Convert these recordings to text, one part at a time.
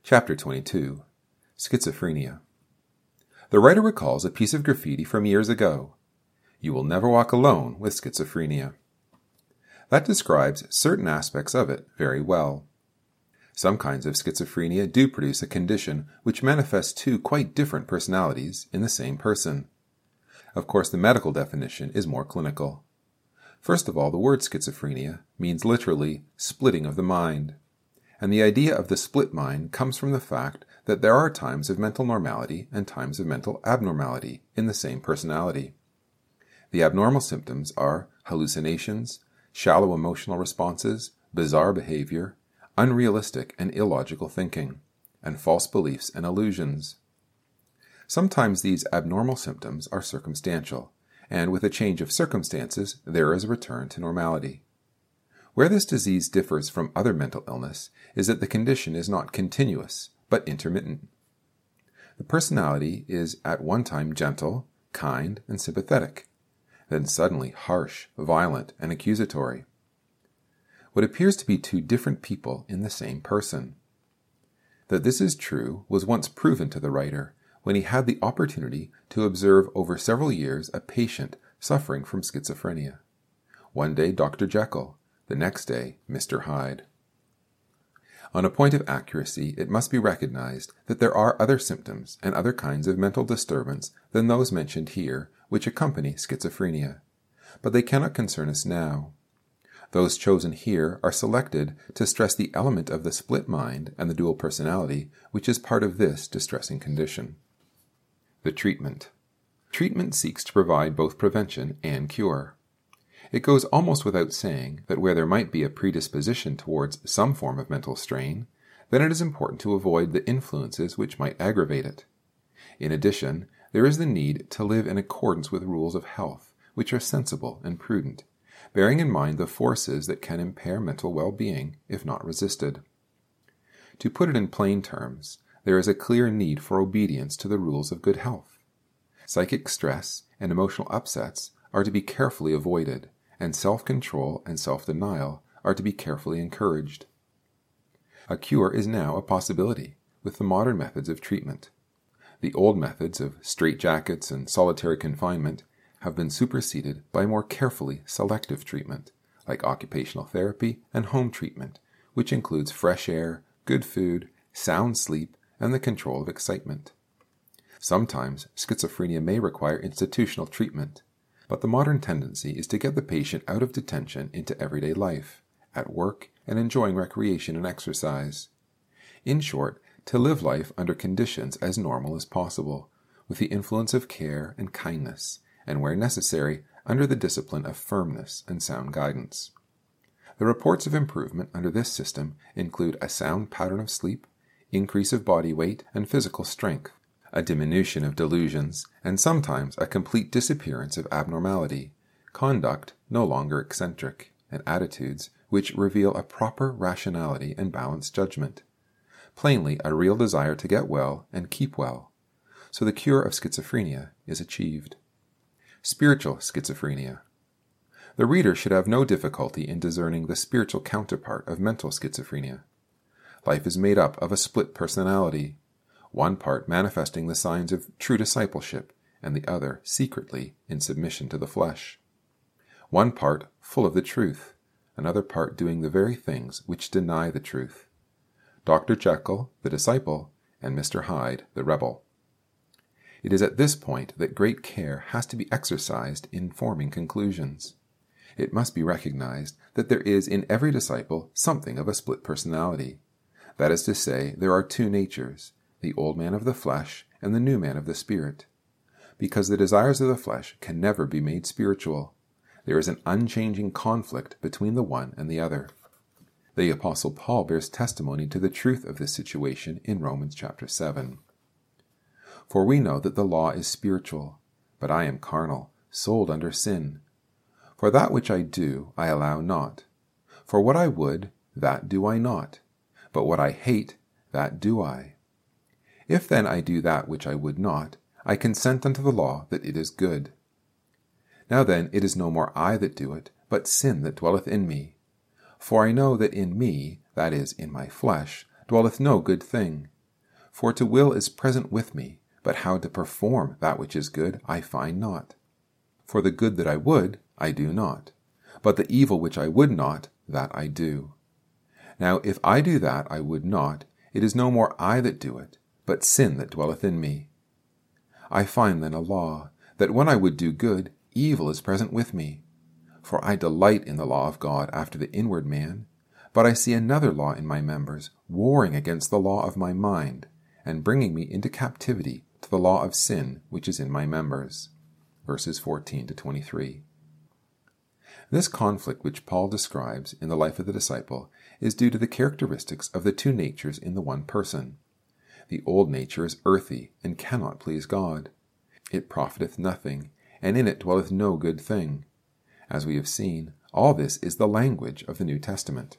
Chapter 22. Schizophrenia. The writer recalls a piece of graffiti from years ago. You will never walk alone with schizophrenia. That describes certain aspects of it very well. Some kinds of schizophrenia do produce a condition which manifests two quite different personalities in the same person. Of course, the medical definition is more clinical. First of all, the word schizophrenia means literally splitting of the mind. And the idea of the split mind comes from the fact that there are times of mental normality and times of mental abnormality in the same personality. The abnormal symptoms are hallucinations, shallow emotional responses, bizarre behavior, unrealistic and illogical thinking, and false beliefs and illusions. Sometimes these abnormal symptoms are circumstantial, and with a change of circumstances, there is a return to normality. Where this disease differs from other mental illness is that the condition is not continuous, but intermittent. The personality is at one time gentle, kind, and sympathetic, then suddenly harsh, violent, and accusatory. What appears to be two different people in the same person. That this is true was once proven to the writer when he had the opportunity to observe over several years a patient suffering from schizophrenia. One day Dr. Jekyll, the next day Mr. Hyde. On a point of accuracy, it must be recognized that there are other symptoms and other kinds of mental disturbance than those mentioned here which accompany schizophrenia, but they cannot concern us now. Those chosen here are selected to stress the element of the split mind and the dual personality which is part of this distressing condition. The treatment. Treatment seeks to provide both prevention and cure. It goes almost without saying that where there might be a predisposition towards some form of mental strain, then it is important to avoid the influences which might aggravate it. In addition, there is the need to live in accordance with rules of health, which are sensible and prudent, bearing in mind the forces that can impair mental well-being if not resisted. To put it in plain terms, there is a clear need for obedience to the rules of good health. Psychic stress and emotional upsets are to be carefully avoided, and self-control and self-denial are to be carefully encouraged. A cure is now a possibility with the modern methods of treatment. The old methods of straitjackets and solitary confinement have been superseded by more carefully selective treatment, like occupational therapy and home treatment, which includes fresh air, good food, sound sleep, and the control of excitement. Sometimes schizophrenia may require institutional treatment, but the modern tendency is to get the patient out of detention into everyday life, at work, and enjoying recreation and exercise. In short, to live life under conditions as normal as possible, with the influence of care and kindness, and where necessary, under the discipline of firmness and sound guidance. The reports of improvement under this system include a sound pattern of sleep, increase of body weight and physical strength, a diminution of delusions, and sometimes a complete disappearance of abnormality, conduct no longer eccentric, and attitudes which reveal a proper rationality and balanced judgment. Plainly, a real desire to get well and keep well. So the cure of schizophrenia is achieved. Spiritual schizophrenia. The reader should have no difficulty in discerning the spiritual counterpart of mental schizophrenia. Life is made up of a split personality, one part manifesting the signs of true discipleship, and the other secretly in submission to the flesh. One part full of the truth, another part doing the very things which deny the truth. Dr. Jekyll, the disciple, and Mr. Hyde, the rebel. It is at this point that great care has to be exercised in forming conclusions. It must be recognized that there is in every disciple something of a split personality. That is to say, there are two natures, the old man of the flesh and the new man of the spirit. Because the desires of the flesh can never be made spiritual, there is an unchanging conflict between the one and the other. The Apostle Paul bears testimony to the truth of this situation in Romans chapter 7. For we know that the law is spiritual, but I am carnal, sold under sin. For that which I do, I allow not. For what I would, that do I not. But what I hate, that do I. If then I do that which I would not, I consent unto the law that it is good. Now then, it is no more I that do it, but sin that dwelleth in me. For I know that in me, that is, in my flesh, dwelleth no good thing. For to will is present with me, but how to perform that which is good I find not. For the good that I would, I do not, but the evil which I would not, that I do. Now if I do that I would not, it is no more I that do it, but sin that dwelleth in me. I find then a law, that when I would do good, evil is present with me. For I delight in the law of God after the inward man, but I see another law in my members, warring against the law of my mind, and bringing me into captivity to the law of sin which is in my members. Verses 14 to 23. This conflict which Paul describes in the life of the disciple is due to the characteristics of the two natures in the one person. The old nature is earthy and cannot please God. It profiteth nothing, and in it dwelleth no good thing. As we have seen, all this is the language of the New Testament.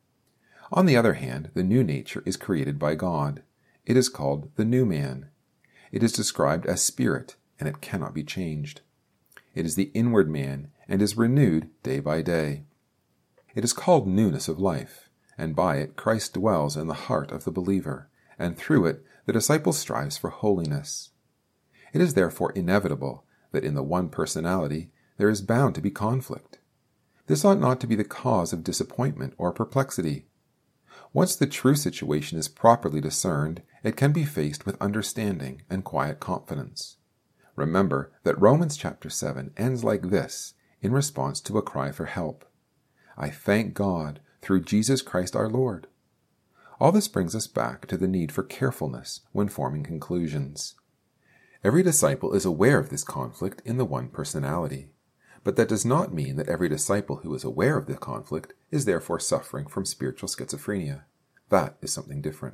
On the other hand, the new nature is created by God. It is called the new man. It is described as spirit, and it cannot be changed. It is the inward man, and is renewed day by day. It is called newness of life, and by it Christ dwells in the heart of the believer, and through it the disciple strives for holiness. It is therefore inevitable that in the one personality there is bound to be conflict. This ought not to be the cause of disappointment or perplexity. Once the true situation is properly discerned, it can be faced with understanding and quiet confidence. Remember that Romans chapter 7 ends like this, in response to a cry for help. I thank God through Jesus Christ our Lord. All this brings us back to the need for carefulness when forming conclusions. Every disciple is aware of this conflict in the one personality, but that does not mean that every disciple who is aware of the conflict is therefore suffering from spiritual schizophrenia. That is something different.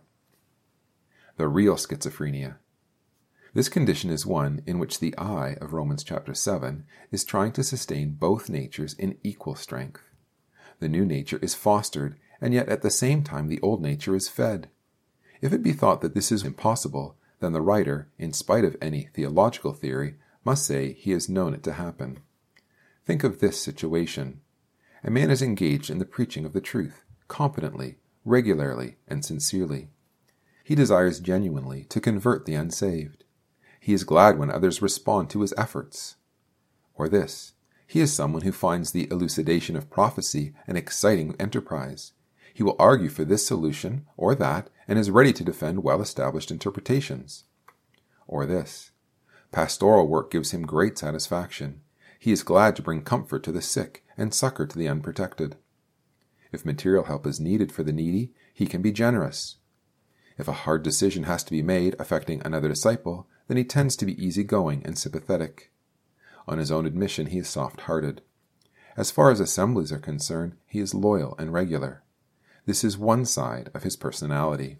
The real schizophrenia. This condition is one in which the I of Romans chapter 7 is trying to sustain both natures in equal strength. The new nature is fostered, and yet at the same time the old nature is fed. If it be thought that this is impossible, then the writer, in spite of any theological theory, must say he has known it to happen. Think of this situation. A man is engaged in the preaching of the truth, competently, regularly, and sincerely. He desires genuinely to convert the unsaved. He is glad when others respond to his efforts. Or this, he is someone who finds the elucidation of prophecy an exciting enterprise. He will argue for this solution or that and is ready to defend well-established interpretations. Or this, pastoral work gives him great satisfaction. He is glad to bring comfort to the sick and succor to the unprotected. If material help is needed for the needy, he can be generous. If a hard decision has to be made affecting another disciple, then he tends to be easygoing and sympathetic. On his own admission, he is soft-hearted. As far as assemblies are concerned, he is loyal and regular. This is one side of his personality.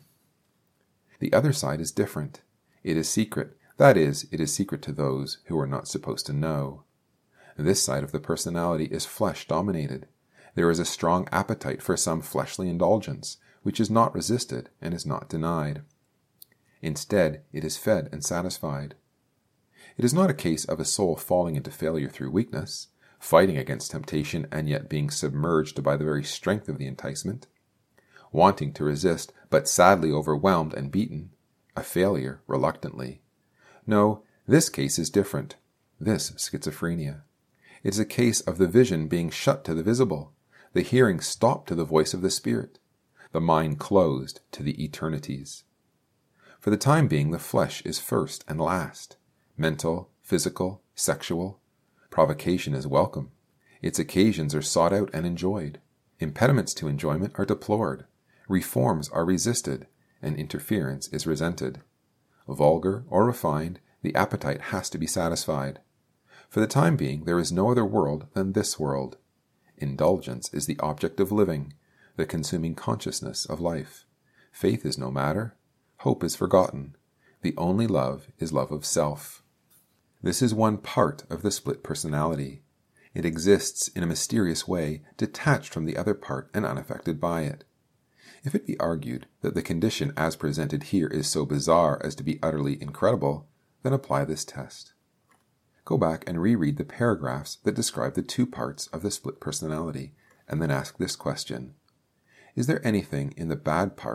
The other side is different. It is secret. That is, it is secret to those who are not supposed to know. This side of the personality is flesh-dominated. There is a strong appetite for some fleshly indulgence, which is not resisted and is not denied. Instead, it is fed and satisfied. It is not a case of a soul falling into failure through weakness, fighting against temptation and yet being submerged by the very strength of the enticement, wanting to resist but sadly overwhelmed and beaten, a failure reluctantly. No, this case is different. This schizophrenia. It is a case of the vision being shut to the visible, the hearing stopped to the voice of the Spirit, the mind closed to the eternities. For the time being, the flesh is first and last. Mental, physical, sexual. Provocation is welcome. Its occasions are sought out and enjoyed. Impediments to enjoyment are deplored. Reforms are resisted, and interference is resented. Vulgar or refined, the appetite has to be satisfied. For the time being, there is no other world than this world. Indulgence is the object of living, the consuming consciousness of life. Faith is no matter. Hope is forgotten. The only love is love of self. This is one part of the split personality. It exists in a mysterious way, detached from the other part and unaffected by it. If it be argued that the condition as presented here is so bizarre as to be utterly incredible, then apply this test. Go back and reread the paragraphs that describe the two parts of the split personality, and then ask this question. Is there anything in the bad part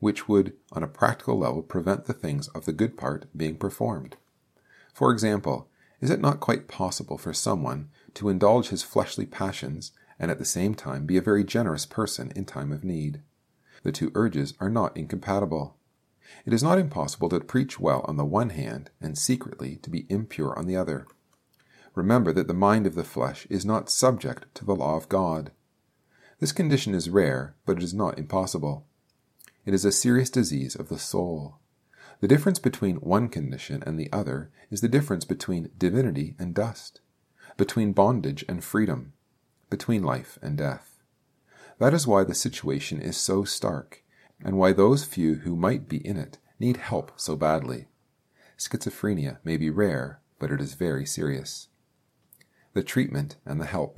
which would, on a practical level, prevent the things of the good part being performed. For example, is it not quite possible for someone to indulge his fleshly passions and at the same time be a very generous person in time of need? The two urges are not incompatible. It is not impossible to preach well on the one hand and secretly to be impure on the other. Remember that the mind of the flesh is not subject to the law of God. This condition is rare, but it is not impossible. It is a serious disease of the soul. The difference between one condition and the other is the difference between divinity and dust, between bondage and freedom, between life and death. That is why the situation is so stark, and why those few who might be in it need help so badly. Schizophrenia may be rare, but it is very serious. The treatment and the help.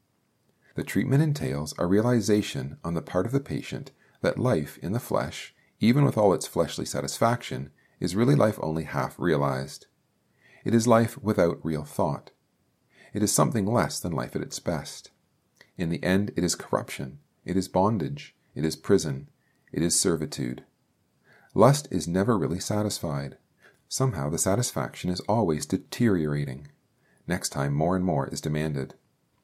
The treatment entails a realization on the part of the patient that life in the flesh, even with all its fleshly satisfaction, is really life only half realized. It is life without real thought. It is something less than life at its best. In the end, it is corruption, it is bondage, it is prison, it is servitude. Lust is never really satisfied. Somehow the satisfaction is always deteriorating. Next time more and more is demanded.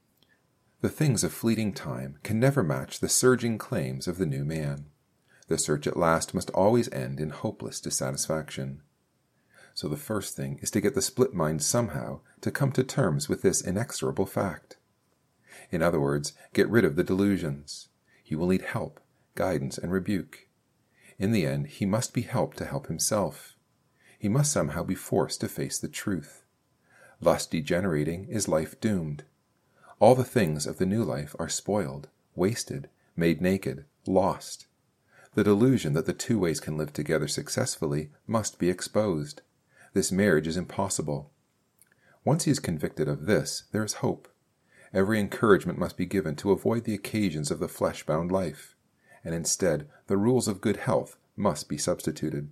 The things of fleeting time can never match the surging claims of the new man. The search at last must always end in hopeless dissatisfaction. So the first thing is to get the split mind somehow to come to terms with this inexorable fact. In other words, get rid of the delusions. He will need help, guidance, and rebuke. In the end, he must be helped to help himself. He must somehow be forced to face the truth. Lust degenerating is life doomed. All the things of the new life are spoiled, wasted, made naked, lost. The delusion that the two ways can live together successfully must be exposed. This marriage is impossible. Once he is convicted of this, there is hope. Every encouragement must be given to avoid the occasions of the flesh-bound life, and instead the rules of good health must be substituted.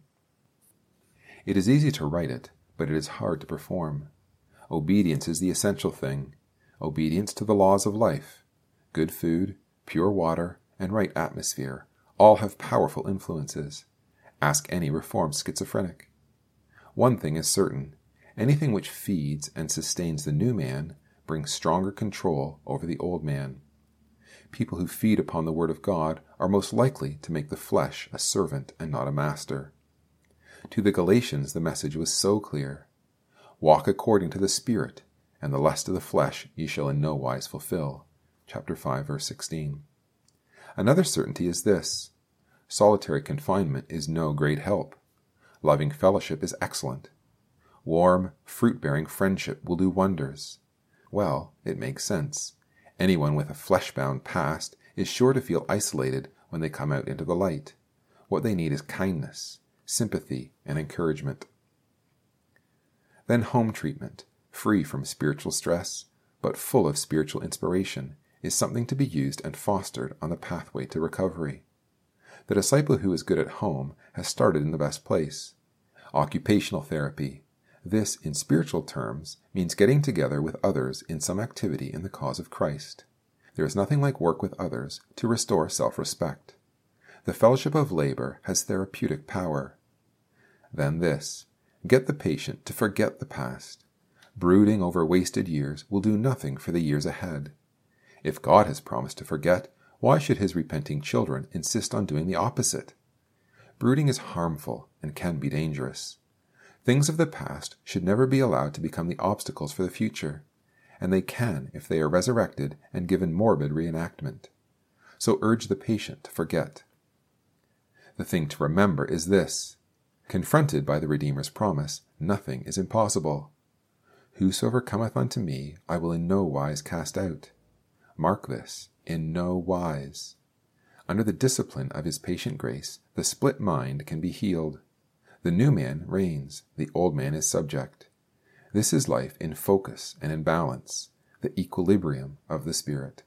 It is easy to write it, but it is hard to perform. Obedience is the essential thing. Obedience to the laws of life. Good food, pure water, and right atmosphere all have powerful influences. Ask any reformed schizophrenic. One thing is certain. Anything which feeds and sustains the new man brings stronger control over the old man. People who feed upon the Word of God are most likely to make the flesh a servant and not a master. To the Galatians the message was so clear. Walk according to the Spirit, and the lust of the flesh ye shall in no wise fulfill. Chapter 5, verse 16. Another certainty is this. Solitary confinement is no great help. Loving fellowship is excellent. Warm, fruit-bearing friendship will do wonders. Well, it makes sense. Anyone with a flesh-bound past is sure to feel isolated when they come out into the light. What they need is kindness, sympathy, and encouragement. Then home treatment, free from spiritual stress, but full of spiritual inspiration, is something to be used and fostered on the pathway to recovery. The disciple who is good at home has started in the best place. Occupational therapy. This, in spiritual terms, means getting together with others in some activity in the cause of Christ. There is nothing like work with others to restore self-respect. The fellowship of labor has therapeutic power. Then this. Get the patient to forget the past. Brooding over wasted years will do nothing for the years ahead. If God has promised to forget, why should his repenting children insist on doing the opposite? Brooding is harmful and can be dangerous. Things of the past should never be allowed to become the obstacles for the future, and they can if they are resurrected and given morbid reenactment. So urge the patient to forget. The thing to remember is this. Confronted by the Redeemer's promise, nothing is impossible. Whosoever cometh unto me, I will in no wise cast out. Mark this, in no wise. Under the discipline of his patient grace, the split mind can be healed. The new man reigns, the old man is subject. This is life in focus and in balance, the equilibrium of the Spirit.